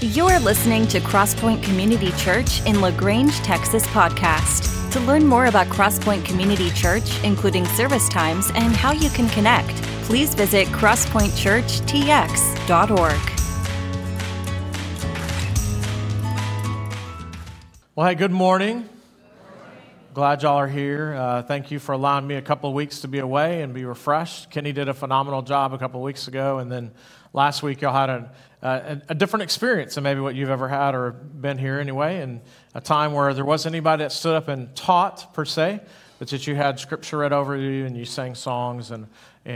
You're listening to Crosspoint Community Church in LaGrange, Texas podcast. To learn more about Crosspoint Community Church, including service times and how you can connect, please visit crosspointchurchtx.org. Well, hey, good morning. Glad y'all are here. Thank you for allowing me a couple of weeks to be away and be refreshed. Kenny did a phenomenal job a couple of weeks ago, and then last week y'all had a different experience than maybe what you've ever had or been here anyway, and a time where there wasn't anybody that stood up and taught per se, but that you had scripture read over you and you sang songs and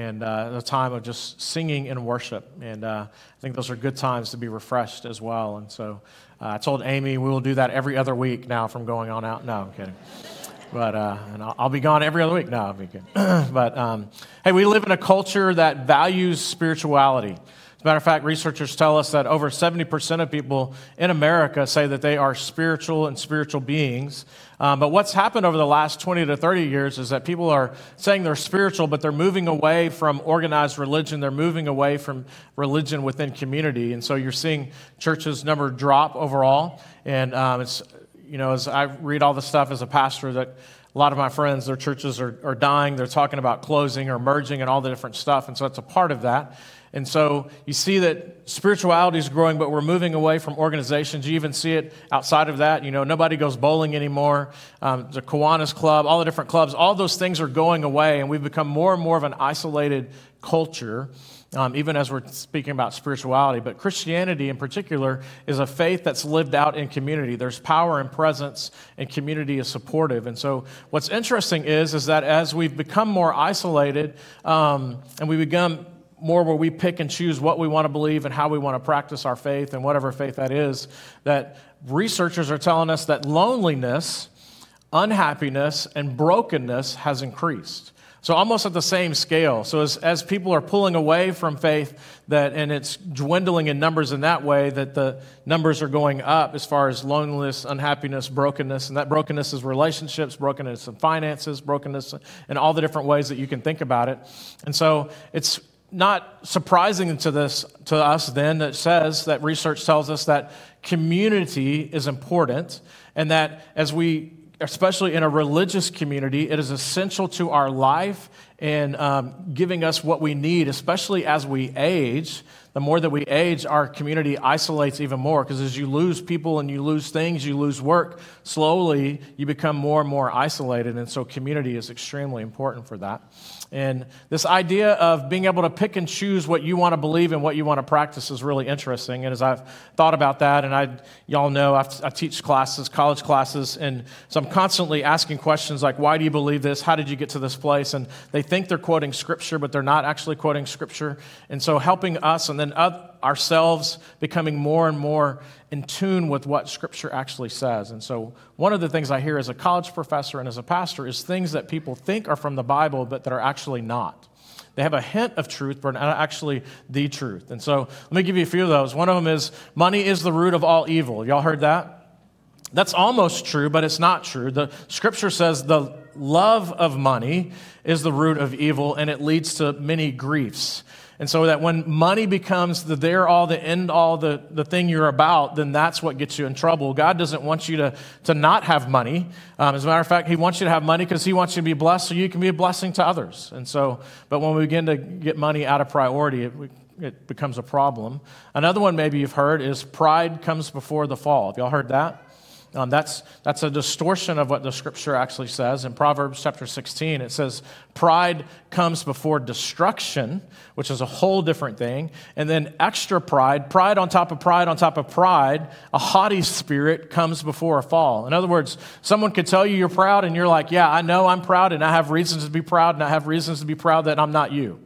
a time of just singing and worship. And I think those are good times to be refreshed as well. And so I told Amy we will do that every other week now from going on out. No, I'm kidding. But and I'll be gone every other week. No, I'll be good. But hey, we live in a culture that values spirituality. As a matter of fact, researchers tell us that over 70% of people in America say that they are spiritual and spiritual beings. But what's happened over the last 20 to 30 years is that people are saying they're spiritual, but they're moving away from organized religion. They're moving away from religion within community. And so you're seeing churches' number drop overall. And it's, you know, as I read all the stuff as a pastor, that a lot of my friends, their churches are dying. They're talking about closing or merging and all the different stuff. And so it's a part of that. And so you see that spirituality is growing, but we're moving away from organizations. You even see it outside of that. You know, nobody goes bowling anymore. The Kiwanis Club, all the different clubs, all those things are going away, and we've become more and more of an isolated culture, even as we're speaking about spirituality. But Christianity in particular is a faith that's lived out in community. There's power and presence, and community is supportive. And so what's interesting is that as we've become more isolated and we become more where we pick and choose what we want to believe and how we want to practice our faith and whatever faith that is, that researchers are telling us that loneliness, unhappiness, and brokenness has increased. So almost at the same scale. So as people are pulling away from faith, and it's dwindling in numbers in that way, that the numbers are going up as far as loneliness, unhappiness, brokenness. And that brokenness is relationships, brokenness in finances, brokenness in all the different ways that you can think about it. And so it's not surprising to us then that says that research tells us that community is important, and that as we, especially in a religious community, it is essential to our life and giving us what we need, especially as we age. The more that we age, our community isolates even more, because as you lose people and you lose things, you lose work, slowly you become more and more isolated, and so community is extremely important for that. And this idea of being able to pick and choose what you want to believe and what you want to practice is really interesting. And as I've thought about that, and y'all know I teach classes, college classes, and so I'm constantly asking questions like, why do you believe this? How did you get to this place? And they think they're quoting Scripture, but they're not actually quoting Scripture. And so helping us and then ourselves becoming more and more in tune with what Scripture actually says. And so one of the things I hear as a college professor and as a pastor is things that people think are from the Bible, but that are actually not. They have a hint of truth, but not actually the truth. And so let me give you a few of those. One of them is, money is the root of all evil. Y'all heard that? That's almost true, but it's not true. The Scripture says the love of money is the root of evil, and it leads to many griefs. And so that when money becomes the there-all, the end-all, the thing you're about, then that's what gets you in trouble. God doesn't want you to not have money. As a matter of fact, He wants you to have money because He wants you to be blessed so you can be a blessing to others. And so, but when we begin to get money out of priority, it becomes a problem. Another one maybe you've heard is pride comes before the fall. Have y'all heard that? That's a distortion of what the Scripture actually says. In Proverbs chapter 16, it says, pride comes before destruction, which is a whole different thing. And then extra pride, pride on top of pride on top of pride, a haughty spirit comes before a fall. In other words, someone could tell you you're proud, and you're like, yeah, I know I'm proud, and I have reasons to be proud, and I have reasons to be proud that I'm not you.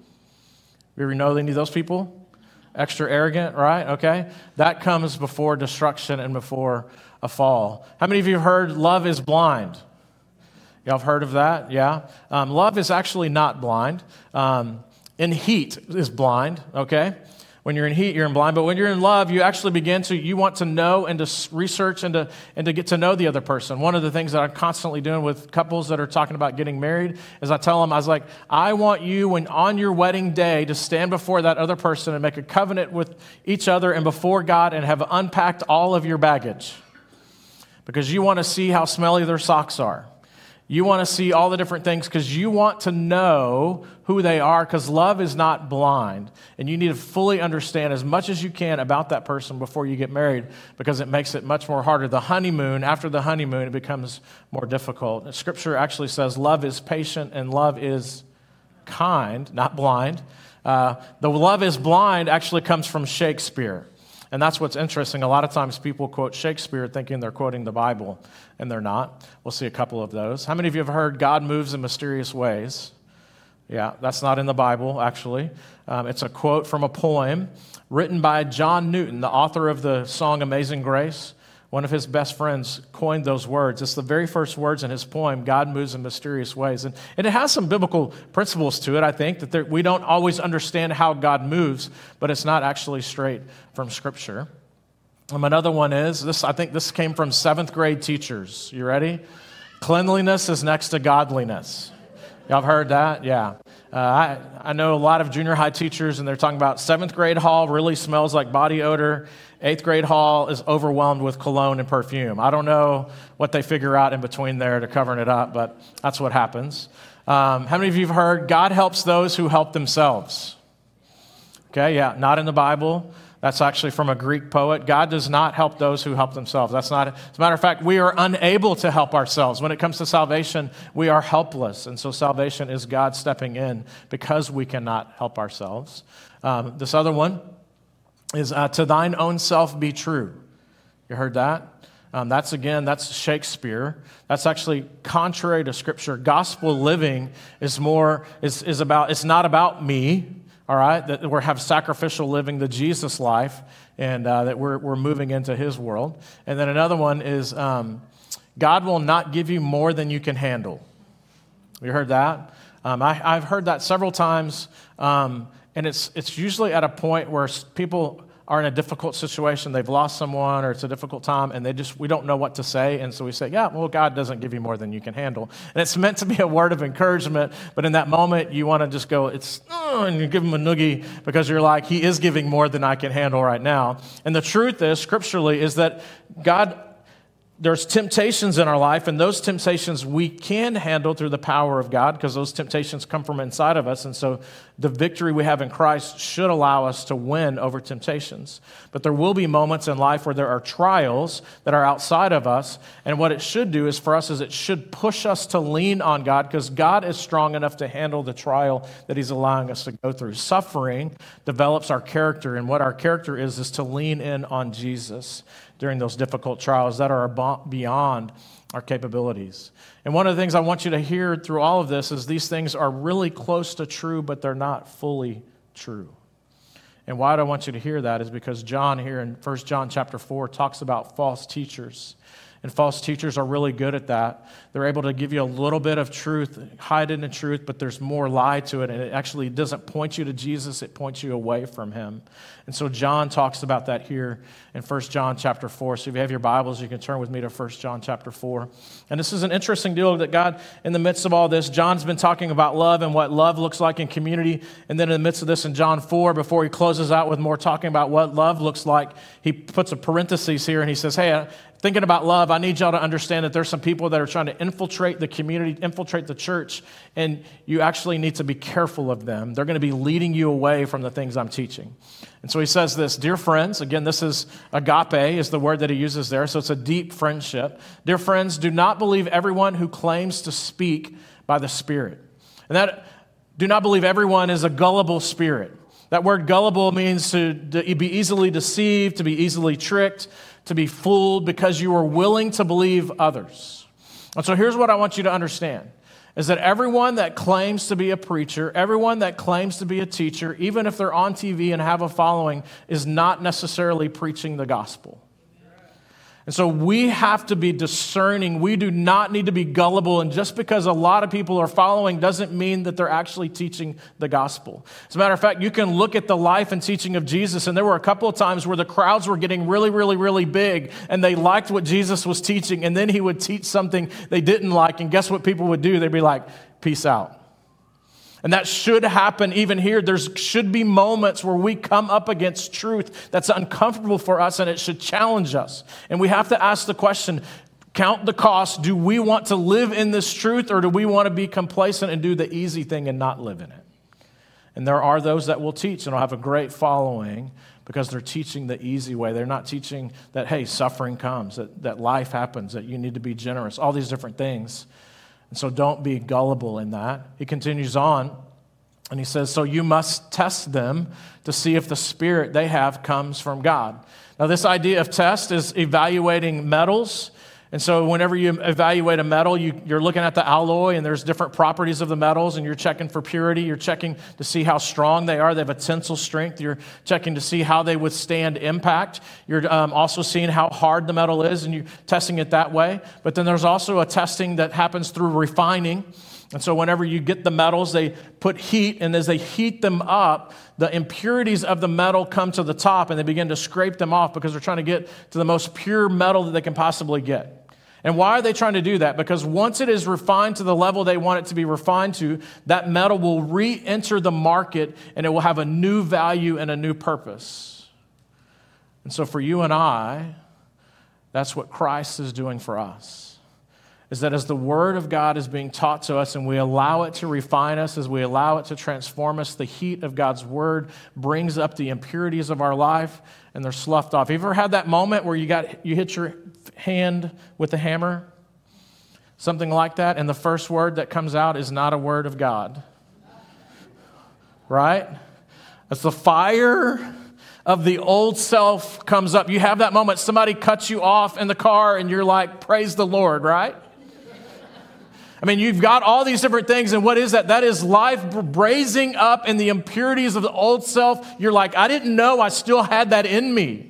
You ever know any of those people? Extra arrogant, right? Okay. That comes before destruction and before a fall. How many of you have heard love is blind? Y'all have heard of that? Yeah. Love is actually not blind. In heat is blind, okay? When you're in heat, you're in blind. But when you're in love, you actually you want to know and to research and to get to know the other person. One of the things that I'm constantly doing with couples that are talking about getting married is I tell them, I want you, when on your wedding day, to stand before that other person and make a covenant with each other and before God and have unpacked all of your baggage. Because you want to see how smelly their socks are. You want to see all the different things because you want to know who they are, because love is not blind. And you need to fully understand as much as you can about that person before you get married, because it makes it much more harder. After the honeymoon, it becomes more difficult. Scripture actually says love is patient and love is kind, not blind. The love is blind actually comes from Shakespeare. And that's what's interesting. A lot of times people quote Shakespeare thinking they're quoting the Bible, and they're not. We'll see a couple of those. How many of you have heard God moves in mysterious ways? Yeah, that's not in the Bible, actually. It's a quote from a poem written by John Newton, the author of the song Amazing Grace. One of his best friends coined those words. It's the very first words in his poem, God moves in mysterious ways. And it has some biblical principles to it, I think, that we don't always understand how God moves, but it's not actually straight from Scripture. Another one is, I think this came from 7th grade teachers. You ready? Cleanliness is next to godliness. Y'all have heard that? Yeah. I know a lot of junior high teachers, and they're talking about 7th grade hall really smells like body odor. 8th grade hall is overwhelmed with cologne and perfume. I don't know what they figure out in between there to covering it up, but that's what happens. How many of you have heard God helps those who help themselves? Okay, yeah, not in the Bible. That's actually from a Greek poet. God does not help those who help themselves. As a matter of fact, we are unable to help ourselves. When it comes to salvation, we are helpless. And so salvation is God stepping in because we cannot help ourselves. This other one is to thine own self be true. You heard that? That's Shakespeare. That's actually contrary to Scripture. Gospel living is it's not about me. All right, that we have sacrificial living, the Jesus life, and that we're moving into His world. And then another one is God will not give you more than you can handle. You heard that? I've heard that several times, and it's usually at a point where people are in a difficult situation. They've lost someone, or it's a difficult time, and we don't know what to say. And so we say, yeah, well, God doesn't give you more than you can handle. And it's meant to be a word of encouragement, but in that moment, you want to just go, and you give him a noogie because you're like, He is giving more than I can handle right now. And the truth is, scripturally, is that there's temptations in our life, and those temptations we can handle through the power of God, because those temptations come from inside of us. And so the victory we have in Christ should allow us to win over temptations. But there will be moments in life where there are trials that are outside of us. And what it should do it should push us to lean on God, because God is strong enough to handle the trial that He's allowing us to go through. Suffering develops our character, and what our character is to lean in on Jesus during those difficult trials that are beyond our capabilities. And one of the things I want you to hear through all of this is these things are really close to true, but they're not fully true. And why do I want you to hear that is because John here in 1 John chapter 4 talks about false teachers. And false teachers are really good at that. They're able to give you a little bit of truth, hide it in truth, but there's more lie to it. And it actually doesn't point you to Jesus, it points you away from Him. And so John talks about that here in 1 John chapter 4. So if you have your Bibles, you can turn with me to 1 John chapter 4. And this is an interesting deal that God, in the midst of all this, John's been talking about love and what love looks like in community. And then in the midst of this in John 4, before he closes out with more talking about what love looks like, he puts a parenthesis here and he says, hey, thinking about love, I need y'all to understand that there's some people that are trying to infiltrate the community, infiltrate the church, and you actually need to be careful of them. They're going to be leading you away from the things I'm teaching. And so he says this, dear friends, again, this is agape is the word that he uses there, so it's a deep friendship. Dear friends, do not believe everyone who claims to speak by the Spirit. And that, do not believe everyone is a gullible spirit. That word gullible means to be easily deceived, to be easily tricked, to be fooled because you are willing to believe others. And so here's what I want you to understand, is that everyone that claims to be a preacher, everyone that claims to be a teacher, even if they're on TV and have a following, is not necessarily preaching the gospel. And so we have to be discerning. We do not need to be gullible. And just because a lot of people are following doesn't mean that they're actually teaching the gospel. As a matter of fact, you can look at the life and teaching of Jesus, and there were a couple of times where the crowds were getting really, really, really big, and they liked what Jesus was teaching, and then he would teach something they didn't like, and guess what people would do? They'd be like, peace out. And that should happen even here. There should be moments where we come up against truth that's uncomfortable for us, and it should challenge us. And we have to ask the question, count the cost. Do we want to live in this truth, or do we want to be complacent and do the easy thing and not live in it? And there are those that will teach and will have a great following because they're teaching the easy way. They're not teaching that, hey, suffering comes, that life happens, that you need to be generous, all these different things. And so don't be gullible in that. He continues on, and he says, so you must test them to see if the spirit they have comes from God. Now, this idea of test is evaluating metals. And so whenever you evaluate a metal, you're looking at the alloy, and there's different properties of the metals, and you're checking for purity. You're checking to see how strong they are. They have a tensile strength. You're checking to see how they withstand impact. You're also seeing how hard the metal is, and you're testing it that way. But then there's also a testing that happens through refining. And so whenever you get the metals, they put heat, and as they heat them up, the impurities of the metal come to the top, and they begin to scrape them off because they're trying to get to the most pure metal that they can possibly get. And why are they trying to do that? Because once it is refined to the level they want it to be refined to, that metal will re-enter the market, and it will have a new value and a new purpose. And so for you and I, that's what Christ is doing for us. Is that as the Word of God is being taught to us and we allow it to refine us, as we allow it to transform us, the heat of God's Word brings up the impurities of our life, and they're sloughed off. Have you ever had that moment where you hit your hand with a hammer? Something like that, and the first word that comes out is not a word of God. Right? As the fire of the old self comes up, you have that moment. Somebody cuts you off in the car, and you're like, praise the Lord, right? I mean, you've got all these different things, and what is that? That is life braising up in the impurities of the old self. You're like, I didn't know I still had that in me.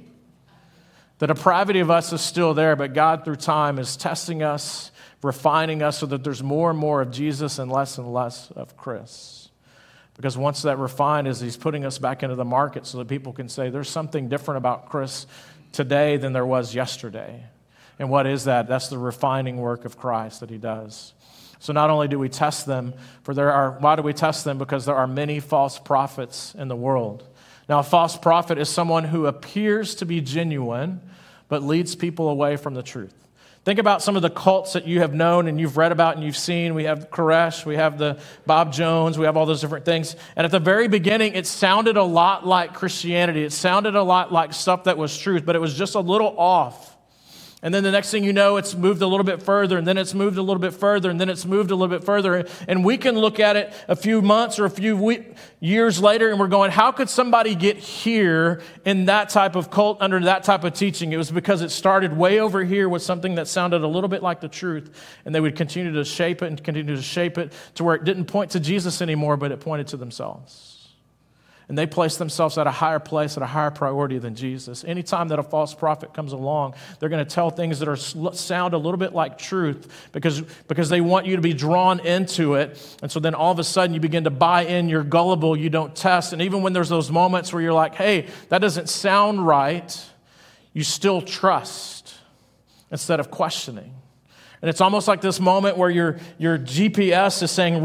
The depravity of us is still there, but God, through time, is testing us, refining us so that there's more and more of Jesus and less of Chris. Because once that refined is, he's putting us back into the market so that people can say, there's something different about Chris today than there was yesterday. And what is that? That's the refining work of Christ that he does. So not only do we test them, why do we test them? Because there are many false prophets in the world. Now, a false prophet is someone who appears to be genuine, but leads people away from the truth. Think about some of the cults that you have known and you've read about and you've seen. We have Koresh, we have the Bob Jones, we have all those different things. And at the very beginning, it sounded a lot like Christianity. It sounded a lot like stuff that was truth, but it was just a little off. And then the next thing you know, it's moved a little bit further, and then it's moved a little bit further, and then it's moved a little bit further. And we can look at it a few months or a few years later, and we're going, how could somebody get here in that type of cult under that type of teaching? It was because it started way over here with something that sounded a little bit like the truth, and they would continue to shape it and continue to shape it to where it didn't point to Jesus anymore, but it pointed to themselves. And they place themselves at a higher place, at a higher priority than Jesus. Anytime that a false prophet comes along, they're going to tell things that sound a little bit like truth because they want you to be drawn into it. And so then all of a sudden you begin to buy in, you're gullible, you don't test. And even when there's those moments where you're like, hey, that doesn't sound right, you still trust instead of questioning. And it's almost like this moment where your GPS is saying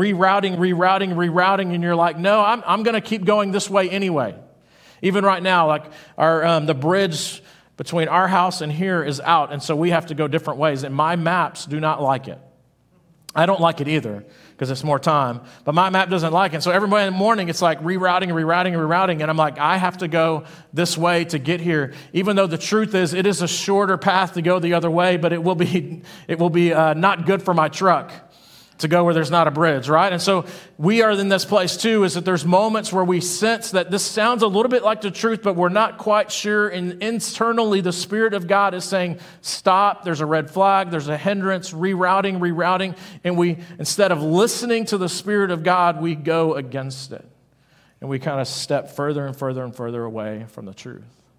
rerouting, and you're like, no, I'm going to keep going this way anyway. Even right now, like the bridge between our house and here is out, and so we have to go different ways. And my maps do not like it. I don't like it either because it's more time, but my map doesn't like it. So every morning it's like rerouting, and I'm like, I have to go this way to get here, even though the truth is it is a shorter path to go the other way, but it will be not good for my truck to go where there's not a bridge, right? And so we are in this place too, is that there's moments where we sense that this sounds a little bit like the truth, but we're not quite sure. And internally, the Spirit of God is saying, stop, there's a red flag, there's a hindrance, rerouting. And we, instead of listening to the Spirit of God, we go against it. And we kind of step further and further and further away from the truth.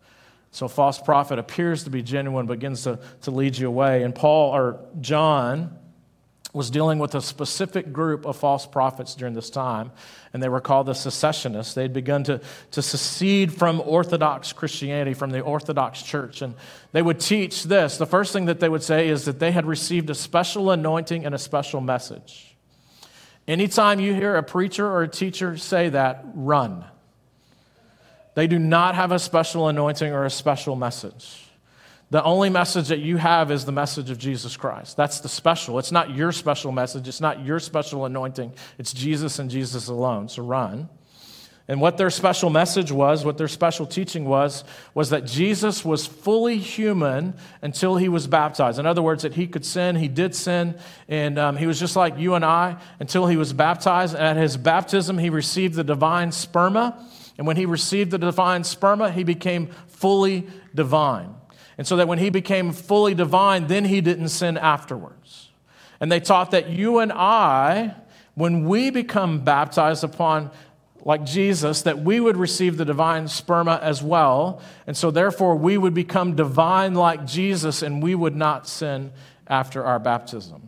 So a false prophet appears to be genuine, but begins to lead you away. And John was dealing with a specific group of false prophets during this time, and they were called the secessionists. They'd begun to secede from Orthodox Christianity, from the Orthodox Church, and they would teach this. The first thing that they would say is that they had received a special anointing and a special message. Anytime you hear a preacher or a teacher say that, run. They do not have a special anointing or a special message. The only message that you have is the message of Jesus Christ. That's the special. It's not your special message. It's not your special anointing. It's Jesus and Jesus alone. So run. And what their special message was, what their special teaching was that Jesus was fully human until he was baptized. In other words, that he could sin, he did sin, and he was just like you and I until he was baptized. And at his baptism, he received the divine sperma. And when he received the divine sperma, he became fully divine. And so that when he became fully divine, then he didn't sin afterwards. And they taught that you and I, when we become baptized upon, like Jesus, that we would receive the divine sperma as well. And so therefore, we would become divine like Jesus, and we would not sin after our baptism.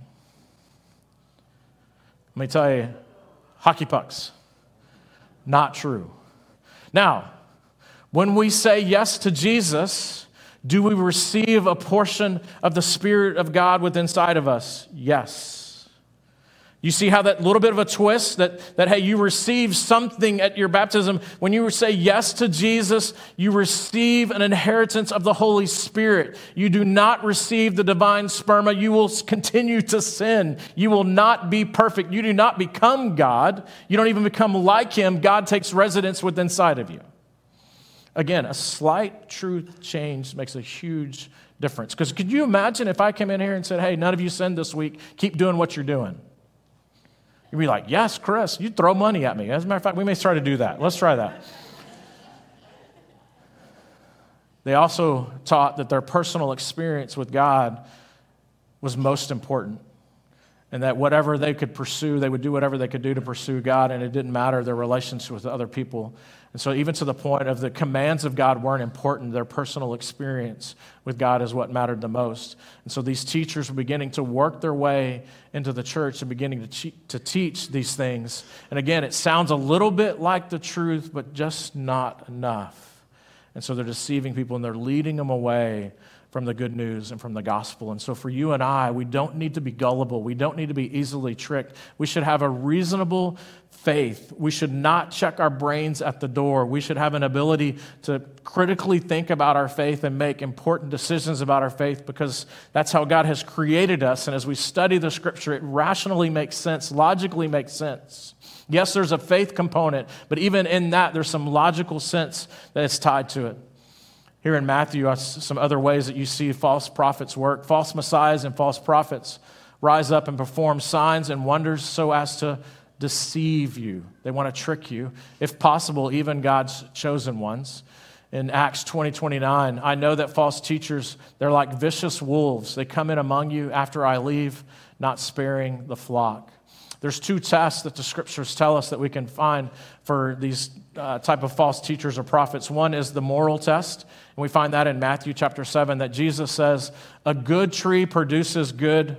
Let me tell you, hockey pucks, not true. Now, when we say yes to Jesus, do we receive a portion of the Spirit of God within inside of us? Yes. You see how that little bit of a twist that hey, you receive something at your baptism. When you say yes to Jesus, you receive an inheritance of the Holy Spirit. You do not receive the divine sperma. You will continue to sin. You will not be perfect. You do not become God. You don't even become like him. God takes residence within inside of you. Again, a slight truth change makes a huge difference. Because could you imagine if I came in here and said, hey, none of you sinned this week, keep doing what you're doing? You'd be like, yes, Chris, you'd throw money at me. As a matter of fact, we may try to do that. Let's try that. They also taught that their personal experience with God was most important. And that whatever they could pursue, they would do whatever they could do to pursue God, and it didn't matter their relationship with other people. And so even to the point of the commands of God weren't important, their personal experience with God is what mattered the most. And so these teachers were beginning to work their way into the church and beginning to teach these things. And again, it sounds a little bit like the truth, but just not enough. And so they're deceiving people, and they're leading them away from the good news and from the gospel. And so for you and I, we don't need to be gullible. We don't need to be easily tricked. We should have a reasonable faith. We should not check our brains at the door. We should have an ability to critically think about our faith and make important decisions about our faith, because that's how God has created us. And as we study the scripture, it rationally makes sense, logically makes sense. Yes, there's a faith component, but even in that, there's some logical sense that is tied to it. Here in Matthew, some other ways that you see false prophets work. False messiahs and false prophets rise up and perform signs and wonders so as to deceive you. They want to trick you, if possible, even God's chosen ones. In Acts 20:29, I know that false teachers, they're like vicious wolves. They come in among you after I leave, not sparing the flock. There's two tests that the scriptures tell us that we can find for these type of false teachers or prophets. One is the moral test, and we find that in Matthew chapter 7, that Jesus says, a good tree produces good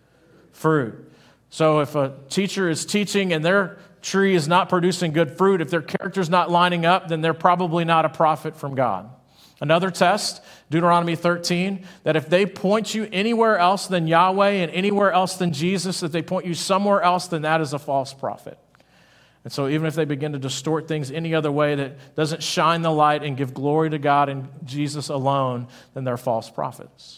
fruit. So if a teacher is teaching and their tree is not producing good fruit, if their character's not lining up, then they're probably not a prophet from God. Another test, Deuteronomy 13, that if they point you anywhere else than Yahweh and anywhere else than Jesus, if they point you somewhere else, then that is a false prophet. And so even if they begin to distort things any other way that doesn't shine the light and give glory to God and Jesus alone, then they're false prophets.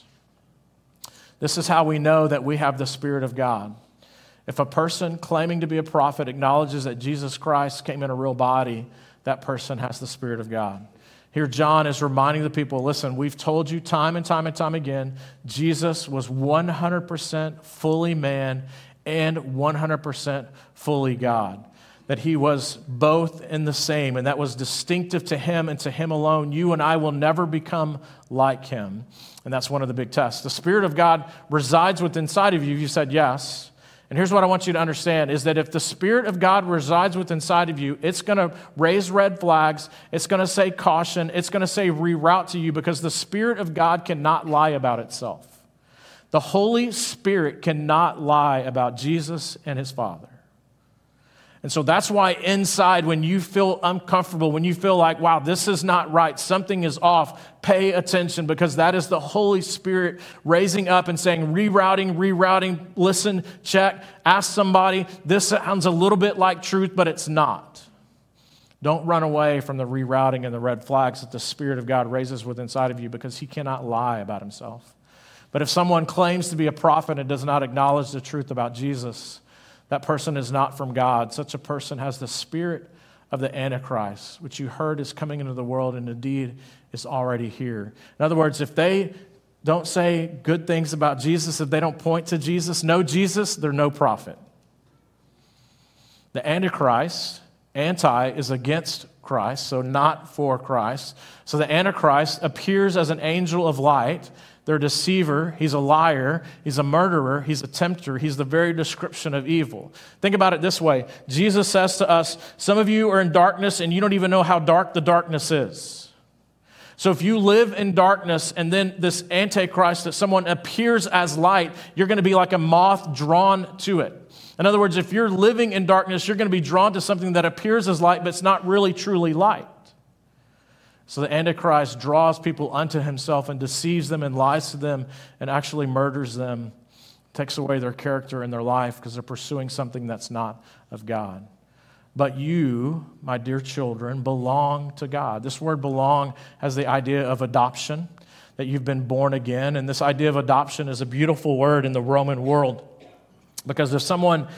This is how we know that we have the Spirit of God. If a person claiming to be a prophet acknowledges that Jesus Christ came in a real body, that person has the Spirit of God. Here John is reminding the people, listen, we've told you time and time and time again, Jesus was 100% fully man and 100% fully God. That he was both in the same, and that was distinctive to him and to him alone. You and I will never become like him. And that's one of the big tests. The Spirit of God resides within inside of you. You said yes. And here's what I want you to understand is that if the Spirit of God resides within inside of you, it's going to raise red flags. It's going to say caution. It's going to say reroute to you because the Spirit of God cannot lie about itself. The Holy Spirit cannot lie about Jesus and his Father. And so that's why inside, when you feel uncomfortable, when you feel like, wow, this is not right, something is off, pay attention because that is the Holy Spirit raising up and saying, rerouting, listen, check, ask somebody. This sounds a little bit like truth, but it's not. Don't run away from the rerouting and the red flags that the Spirit of God raises within inside of you because he cannot lie about himself. But if someone claims to be a prophet and does not acknowledge the truth about Jesus, that person is not from God. Such a person has the spirit of the Antichrist, which you heard is coming into the world and indeed is already here. In other words, if they don't say good things about Jesus, if they don't point to Jesus, know Jesus, they're no prophet. The Antichrist, anti is against Christ, so not for Christ. So the Antichrist appears as an angel of light. They're a deceiver, he's a liar, he's a murderer, he's a tempter, he's the very description of evil. Think about it this way. Jesus says to us, some of you are in darkness and you don't even know how dark the darkness is. So if you live in darkness and then this Antichrist, that someone appears as light, you're going to be like a moth drawn to it. In other words, if you're living in darkness, you're going to be drawn to something that appears as light, but it's not really truly light. So the Antichrist draws people unto himself and deceives them and lies to them and actually murders them, takes away their character and their life because they're pursuing something that's not of God. But you, my dear children, belong to God. This word belong has the idea of adoption, that you've been born again. And this idea of adoption is a beautiful word in the Roman world because if someone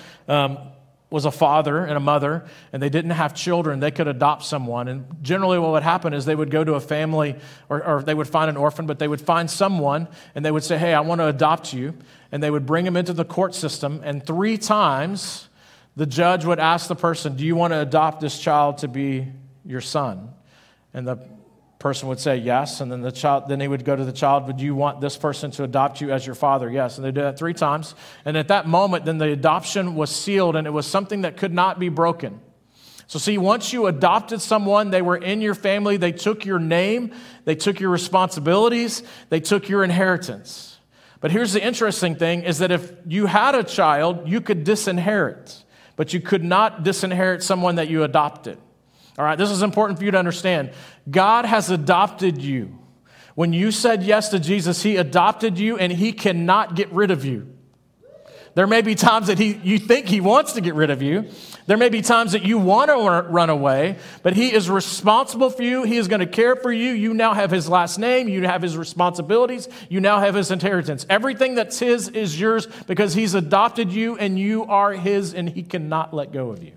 was a father and a mother, and they didn't have children, they could adopt someone. And generally what would happen is they would go to a family, or they would find an orphan, but they would find someone, and they would say, hey, I want to adopt you. And they would bring him into the court system, and 3 times the judge would ask the person, do you want to adopt this child to be your son? And the person would say yes, and then he would go to the child, would you want this person to adopt you as your father? Yes, and they did that 3 times. And at that moment, then the adoption was sealed, and it was something that could not be broken. So see, once you adopted someone, they were in your family, they took your name, they took your responsibilities, they took your inheritance. But here's the interesting thing, is that if you had a child, you could disinherit, but you could not disinherit someone that you adopted. All right, this is important for you to understand. God has adopted you. When you said yes to Jesus, he adopted you and he cannot get rid of you. There may be times that you think he wants to get rid of you. There may be times that you want to run away, but he is responsible for you. He is going to care for you. You now have his last name. You have his responsibilities. You now have his inheritance. Everything that's his is yours because he's adopted you and you are his and he cannot let go of you.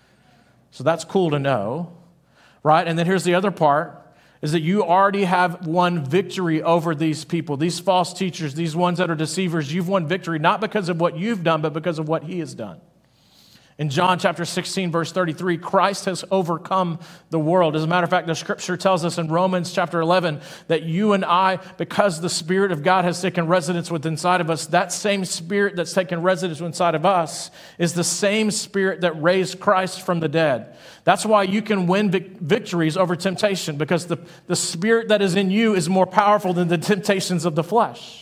So that's cool to know, right? And then here's the other part, is that you already have won victory over these people, these false teachers, these ones that are deceivers. You've won victory not because of what you've done, but because of what he has done. In John chapter 16, verse 33, Christ has overcome the world. As a matter of fact, the scripture tells us in Romans chapter 11 that you and I, because the Spirit of God has taken residence within inside of us, that same Spirit that's taken residence inside of us is the same Spirit that raised Christ from the dead. That's why you can win victories over temptation, because the Spirit that is in you is more powerful than the temptations of the flesh.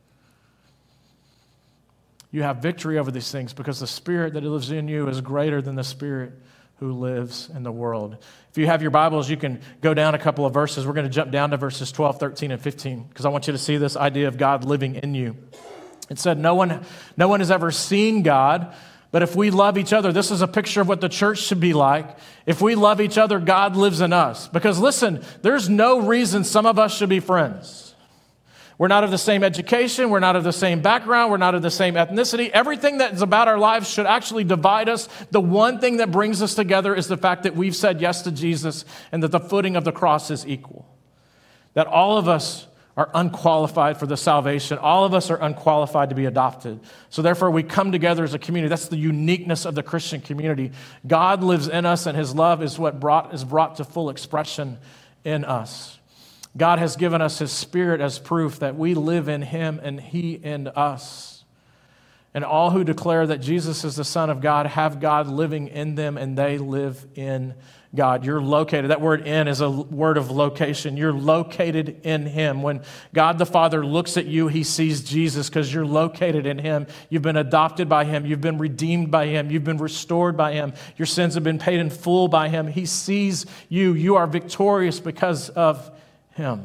You have victory over these things because the Spirit that lives in you is greater than the spirit who lives in the world. If you have your Bibles, you can go down a couple of verses. We're going to jump down to verses 12, 13, and 15 because I want you to see this idea of God living in you. It said, no one has ever seen God, but if we love each other, this is a picture of what the church should be like. If we love each other, God lives in us. Because listen, there's no reason some of us should be friends. We're not of the same education. We're not of the same background. We're not of the same ethnicity. Everything that is about our lives should actually divide us. The one thing that brings us together is the fact that we've said yes to Jesus and that the footing of the cross is equal. That all of us are unqualified for the salvation. All of us are unqualified to be adopted. So therefore, we come together as a community. That's the uniqueness of the Christian community. God lives in us, and his love is what is brought to full expression in us. God has given us his Spirit as proof that we live in him and he in us. And all who declare that Jesus is the Son of God have God living in them, and they live in God. You're located. That word "in" is a word of location. You're located in Him. When God the Father looks at you, He sees Jesus because you're located in Him. You've been adopted by Him. You've been redeemed by Him. You've been restored by Him. Your sins have been paid in full by Him. He sees you. You are victorious because of Him.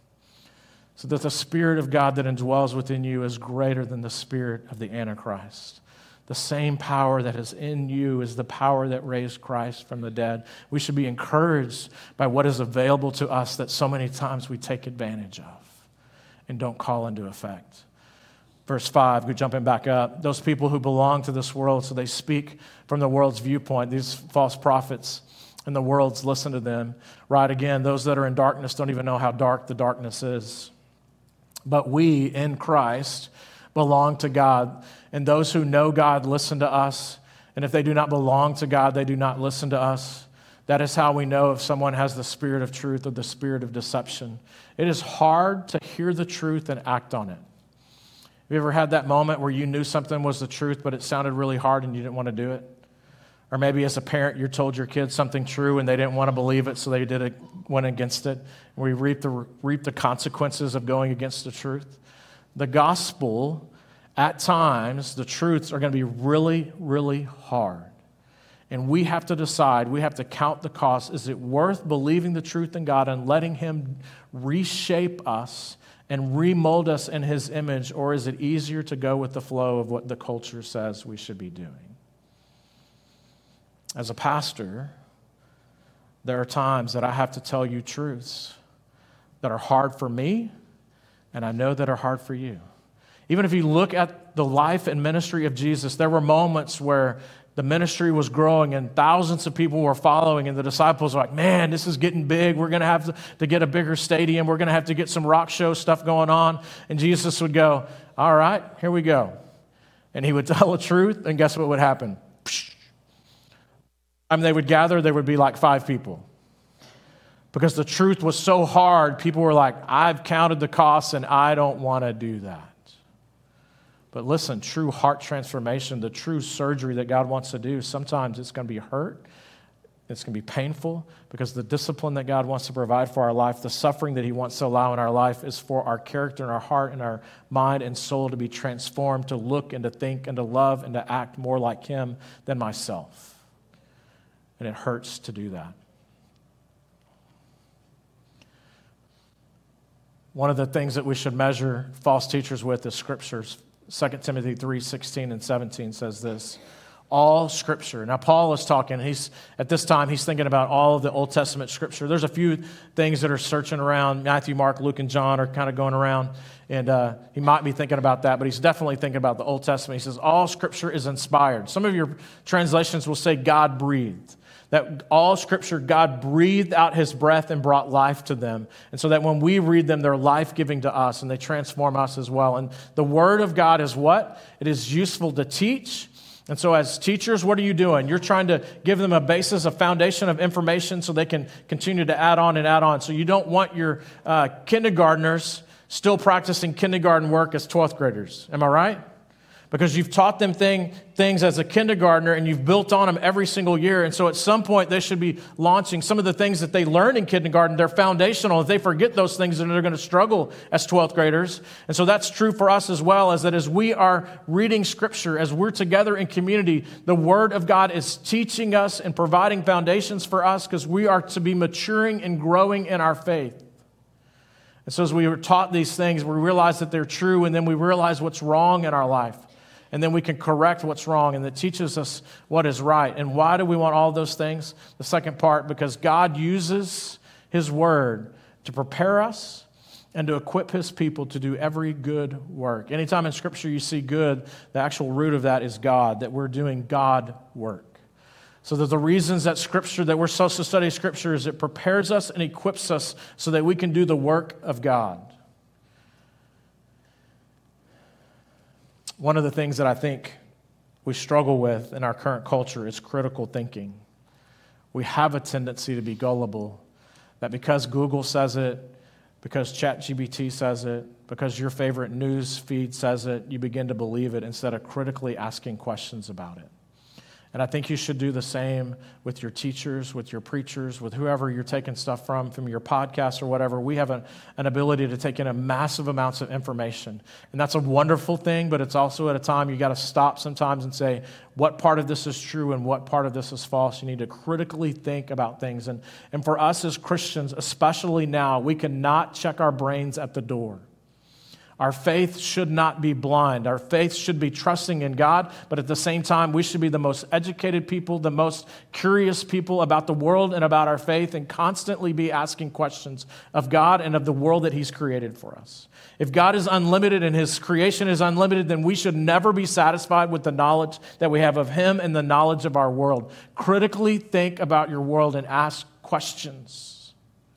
So that the Spirit of God that indwells within you is greater than the spirit of the Antichrist. The same power that is in you is the power that raised Christ from the dead. We should be encouraged by what is available to us that so many times we take advantage of and don't call into effect. Verse 5, we're jumping back up. Those people who belong to this world, so they speak from the world's viewpoint. These false prophets and the world's listen to them. Right again, those that are in darkness don't even know how dark the darkness is. But we in Christ belong to God, and those who know God listen to us, and if they do not belong to God, they do not listen to us. That is how we know if someone has the spirit of truth or the spirit of deception. It is hard to hear the truth and act on it. Have you ever had that moment where you knew something was the truth, but it sounded really hard and you didn't want to do it? Or maybe as a parent, you told your kids something true and they didn't want to believe it, so they went against it. We reap the consequences of going against the truth. The gospel, at times, the truths are going to be really, really hard. And we have to decide, we have to count the cost. Is it worth believing the truth in God and letting Him reshape us and remold us in His image, or is it easier to go with the flow of what the culture says we should be doing? As a pastor, there are times that I have to tell you truths that are hard for me, and I know that are hard for you. Even if you look at the life and ministry of Jesus, there were moments where the ministry was growing and thousands of people were following, and the disciples were like, man, this is getting big. We're going to have to get a bigger stadium. We're going to have to get some rock show stuff going on. And Jesus would go, all right, here we go. And He would tell the truth, and guess what would happen? They would gather, there would be like 5 people. Because the truth was so hard, people were like, I've counted the costs and I don't want to do that. But listen, true heart transformation, the true surgery that God wants to do, sometimes it's going to be hurt. It's going to be painful because the discipline that God wants to provide for our life, the suffering that He wants to allow in our life is for our character and our heart and our mind and soul to be transformed, to look and to think and to love and to act more like Him than myself. And it hurts to do that. One of the things that we should measure false teachers with is scriptures. 2 Timothy 3:16 and 17 says this. All scripture. Now, Paul is talking. At this time, he's thinking about all of the Old Testament scripture. There's a few things that are searching around. Matthew, Mark, Luke, and John are kind of going around. And he might be thinking about that, but he's definitely thinking about the Old Testament. He says, all scripture is inspired. Some of your translations will say God breathed. That all scripture, God breathed out His breath and brought life to them. And so that when we read them, they're life-giving to us and they transform us as well. And the Word of God is what? It is useful to teach. And so as teachers, what are you doing? You're trying to give them a basis, a foundation of information so they can continue to add on and add on. So you don't want your kindergartners still practicing kindergarten work as 12th graders. Am I right? Because you've taught them things as a kindergartner and you've built on them every single year. And so at some point, they should be launching some of the things that they learned in kindergarten. They're foundational. If they forget those things, then they're going to struggle as 12th graders. And so that's true for us as well, as that as we are reading Scripture, as we're together in community, the Word of God is teaching us and providing foundations for us because we are to be maturing and growing in our faith. And so as we were taught these things, we realize that they're true, and then we realize what's wrong in our life. And then we can correct what's wrong, and it teaches us what is right. And why do we want all those things? The second part, because God uses His Word to prepare us and to equip His people to do every good work. Anytime in Scripture you see good, the actual root of that is God, that we're doing God work. So that the reasons that Scripture, that we're supposed to study Scripture is it prepares us and equips us so that we can do the work of God. One of the things that I think we struggle with in our current culture is critical thinking. We have a tendency to be gullible, that because Google says it, because ChatGPT says it, because your favorite news feed says it, you begin to believe it instead of critically asking questions about it. And I think you should do the same with your teachers, with your preachers, with whoever you're taking stuff from your podcast or whatever. We have an ability to take in a massive amounts of information. And that's a wonderful thing, but it's also at a time you got to stop sometimes and say, what part of this is true and what part of this is false? You need to critically think about things. And for us as Christians, especially now, we cannot check our brains at the door. Our faith should not be blind. Our faith should be trusting in God, but at the same time, we should be the most educated people, the most curious people about the world and about our faith, and constantly be asking questions of God and of the world that He's created for us. If God is unlimited and His creation is unlimited, then we should never be satisfied with the knowledge that we have of Him and the knowledge of our world. Critically think about your world and ask questions.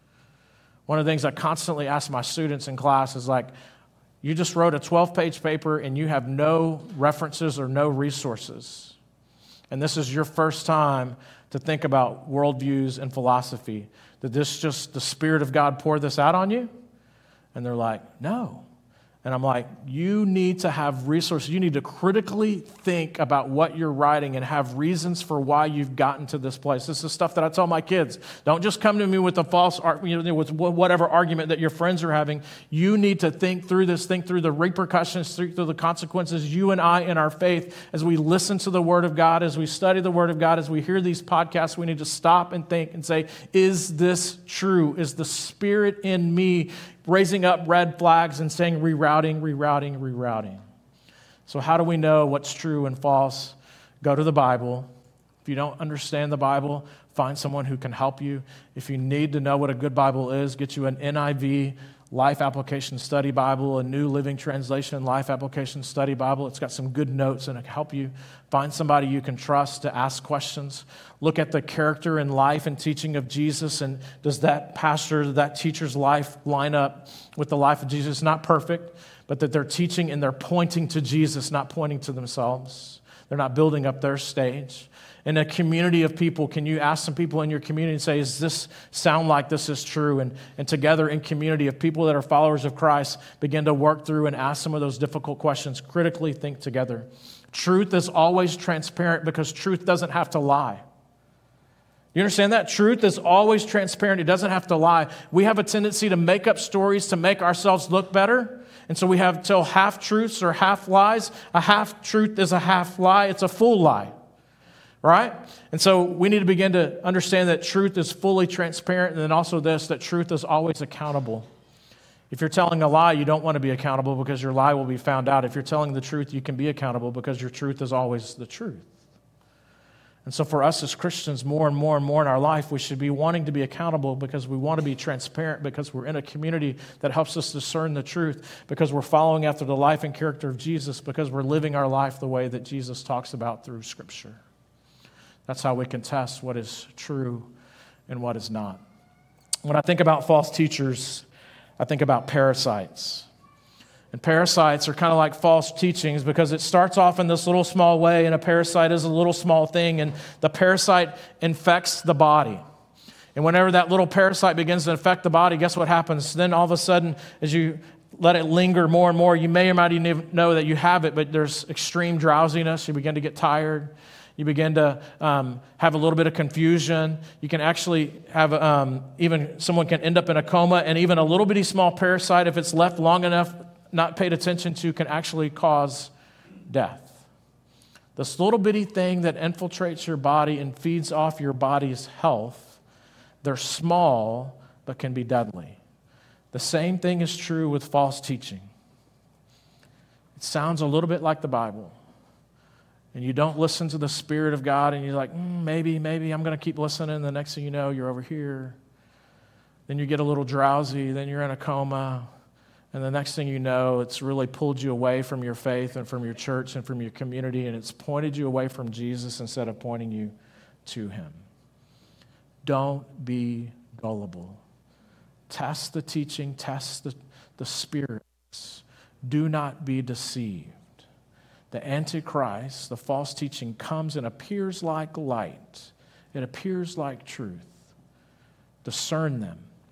One of the things I constantly ask my students in class is like, you just wrote a 12-page paper and you have no references or no resources. And this is your first time to think about worldviews and philosophy. Did this just, the Spirit of God pour this out on you? And they're like, no. And I'm like, you need to have resources. You need to critically think about what you're writing and have reasons for why you've gotten to this place. This is stuff that I tell my kids. Don't just come to me with a false, with whatever argument that your friends are having. You need to think through this, think through the repercussions, think through the consequences, you and I in our faith, as we listen to the Word of God, as we study the Word of God, as we hear these podcasts, we need to stop and think and say, is this true? Is the Spirit in me raising up red flags and saying rerouting? So how do we know what's true and false? Go to the Bible. If you don't understand the Bible, find someone who can help you. If you need to know what a good Bible is, get you an NIV Life Application Study Bible, a New Living Translation Life Application Study Bible. It's got some good notes and it'll help you. Find somebody you can trust to ask questions. Look at the character and life and teaching of Jesus, and does that pastor, that teacher's life line up with the life of Jesus? Not perfect, but that they're teaching and they're pointing to Jesus, not pointing to themselves. They're not building up their stage. In a community of people, can you ask some people in your community and say, does this sound like this is true? And together in community of people that are followers of Christ, begin to work through and ask some of those difficult questions. Critically think together. Truth is always transparent because truth doesn't have to lie. You understand that? Truth is always transparent. It doesn't have to lie. We have a tendency to make up stories to make ourselves look better. And so we have tell half-truths or half-lies. A half-truth is a half-lie. It's a full lie. Right? And so we need to begin to understand that truth is fully transparent, and then also this, that truth is always accountable. If you're telling a lie, you don't want to be accountable because your lie will be found out. If you're telling the truth, you can be accountable because your truth is always the truth. And so for us as Christians, more and more and more in our life, we should be wanting to be accountable because we want to be transparent, because we're in a community that helps us discern the truth, because we're following after the life and character of Jesus, because we're living our life the way that Jesus talks about through Scripture. That's how we can test what is true and what is not. When I think about false teachers, I think about parasites. And parasites are kind of like false teachings because it starts off in this little small way, and a parasite is a little small thing, and the parasite infects the body. And whenever that little parasite begins to infect the body, guess what happens? Then all of a sudden, as you let it linger more and more, you may or might even know that you have it, but there's extreme drowsiness. You begin to get tired. You begin to have a little bit of confusion. You can actually have even someone can end up in a coma, and even a little bitty small parasite, if it's left long enough, not paid attention to, can actually cause death. This little bitty thing that infiltrates your body and feeds off your body's health, they're small but can be deadly. The same thing is true with false teaching. It sounds a little bit like the Bible. And you don't listen to the Spirit of God, and you're like, maybe I'm going to keep listening. And the next thing you know, you're over here. Then you get a little drowsy. Then you're in a coma. And the next thing you know, it's really pulled you away from your faith and from your church and from your community, and it's pointed you away from Jesus instead of pointing you to Him. Don't be gullible. Test the teaching. Test the spirits. Do not be deceived. The Antichrist, the false teaching, comes and appears like light. It appears like truth. Discern them.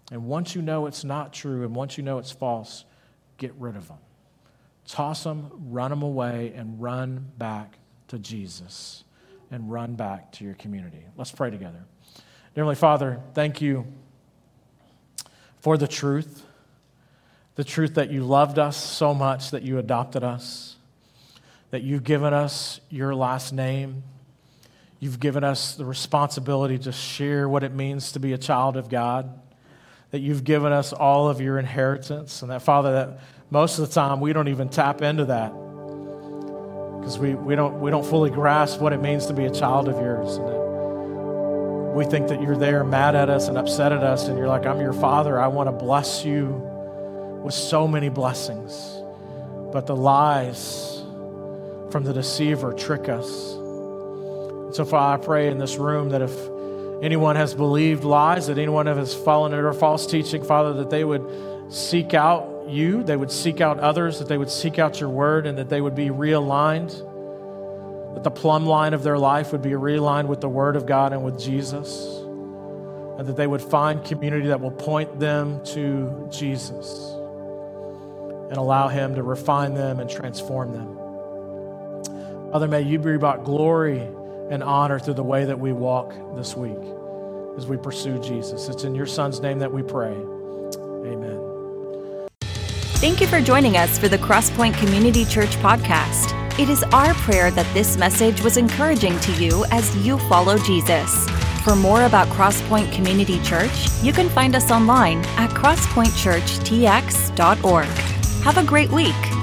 And once you know it's not true and once you know it's false, get rid of them. Toss them, run them away, and run back to Jesus and run back to your community. Let's pray together. Dear Heavenly Father, thank you for the truth that you loved us so much that you adopted us, that you've given us your last name. You've given us the responsibility to share what it means to be a child of God, that you've given us all of your inheritance, and that, Father, that most of the time we don't even tap into that because we don't fully grasp what it means to be a child of yours. And that we think that you're there mad at us and upset at us, and you're like, I'm your Father. I want to bless you with so many blessings. But the lies from the deceiver trick us. And so, Father, I pray in this room that if anyone has believed lies, that anyone has fallen under false teaching, Father, that they would seek out you, they would seek out others, that they would seek out your word, and that they would be realigned, that the plumb line of their life would be realigned with the word of God and with Jesus, and that they would find community that will point them to Jesus and allow him to refine them and transform them. Father, may you be brought glory and honor through the way that we walk this week as we pursue Jesus. It's in your Son's name that we pray. Amen. Thank you for joining us for the Crosspoint Community Church podcast. It is our prayer that this message was encouraging to you as you follow Jesus. For more about Crosspoint Community Church, you can find us online at crosspointchurchtx.org. Have a great week.